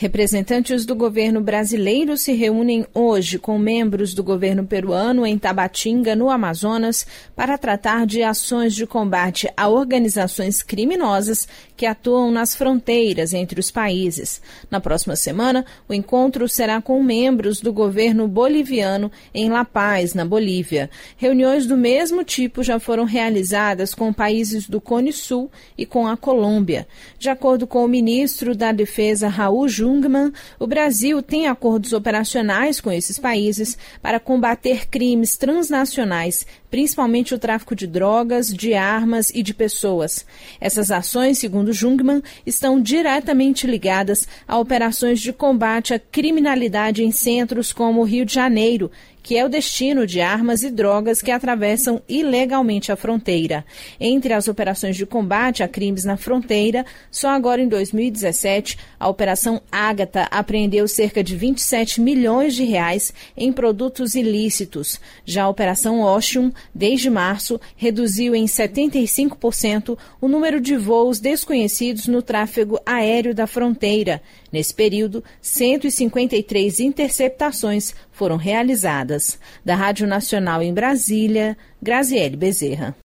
Representantes do governo brasileiro se reúnem hoje com membros do governo peruano em Tabatinga, no Amazonas, para tratar de ações de combate a organizações criminosas que atuam nas fronteiras entre os países. Na próxima semana, o encontro será com membros do governo boliviano em La Paz, na Bolívia. Reuniões do mesmo tipo já foram realizadas com países do Cone Sul e com a Colômbia. De acordo com o ministro da Defesa, Raul Jungmann, o Brasil tem acordos operacionais com esses países para combater crimes transnacionais, principalmente o tráfico de drogas, de armas e de pessoas. Essas ações, segundo Jungmann, estão diretamente ligadas a operações de combate à criminalidade em centros como o Rio de Janeiro, que é o destino de armas e drogas que atravessam ilegalmente a fronteira. Entre as operações de combate a crimes na fronteira, só agora em 2017, a Operação Ágata apreendeu cerca de 27 milhões de reais em produtos ilícitos. Já a Operação Ocean, desde março, reduziu em 75% o número de voos desconhecidos no tráfego aéreo da fronteira. Nesse período, 153 interceptações foram realizadas. Da Rádio Nacional em Brasília, Graziele Bezerra.